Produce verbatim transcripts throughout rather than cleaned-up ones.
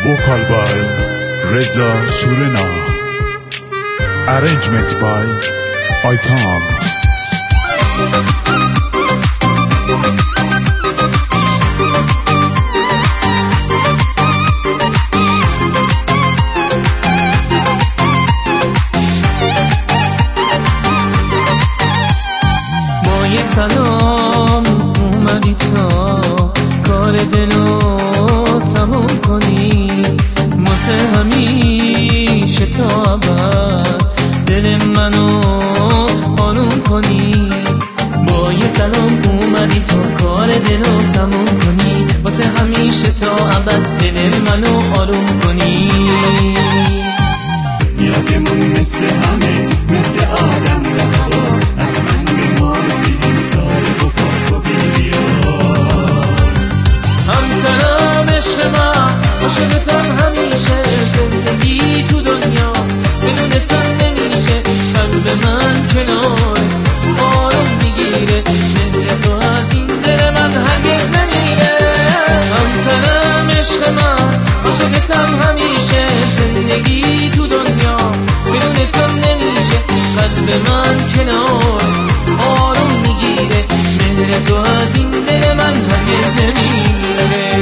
Vocal by Reza Surena. Arrangement by Aytan. سلام اومدی تا کار دلو تموم کنی، واسه همیشه تا ابد دل منو آروم کنی. با یه سلام اومدی تا کار دلو تموم کنی، واسه همیشه تا ابد دل منو آروم کنی. نیازمون مثل همه، مثل آدم به هوا، از من به ما رسیدیم سال و پاک و بی‌ریار. همسرم عشق من، عاشقتم همیشه، زندگی تو دنیا بدون تو نمیشه. قلب من کناره آروم میگیره، مهر تو از این دل من هرگز نمیره. همسرم عشق من، عاشقتم همیشه، زندگی تو دنیا بدون تو نمیشه. قلب من کناره آروم میگیره، مهر تو از این دل من هرگز نمیره.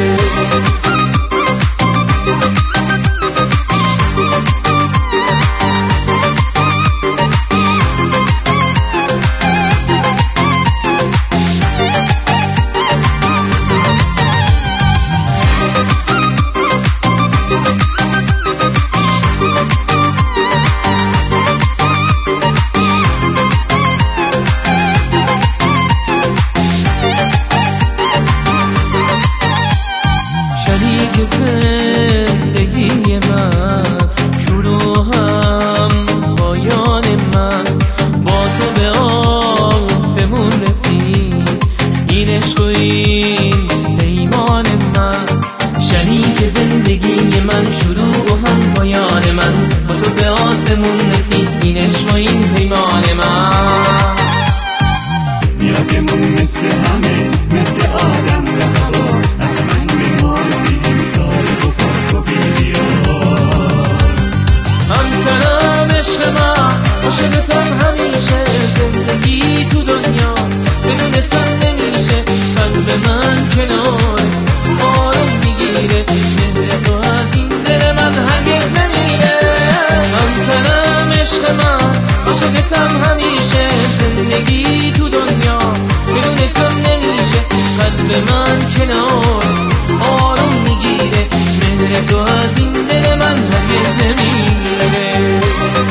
زندگی من شروع هم پایان من، با تو به آسمون رسید این عشق و این پیمان من. شریک زندگی من شروع هم پایان من، با تو به آسمون رسید این عشق و این پیمان من. نیازمون مثل همه، مثل آدم به هوا، از من به ما رسیدیم سال و پاک و بی‌ریار. همسرم عشق من، عاشقتم همیشه، زندگی تو دنیا بدون تو نمیشه. قلب من کناره آروم میگیره، مهر تو از این دل من هرگز نمیره. همسرم عشق من، عاشقتم همیشه، زندگی تو دنیا بدون تو نمیشه. قلب من کناره آروم میگیره، مهر تو از این دل من هرگز نمیره.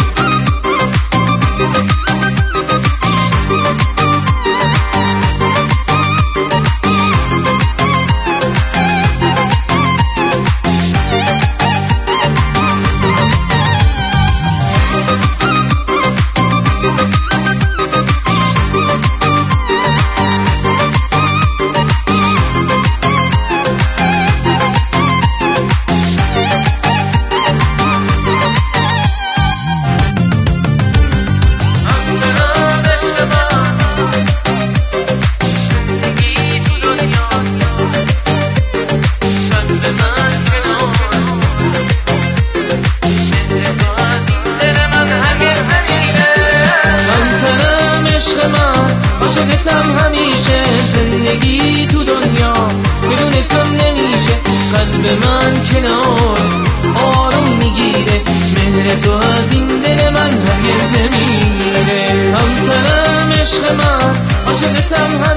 عاشقتم همیشه، زندگی تو دنیا بدون تو نمیشه. قلب من کناره آروم میگیره، مهر تو از این دل من هرگز نمیره. همسرم عشق من، عاشقتم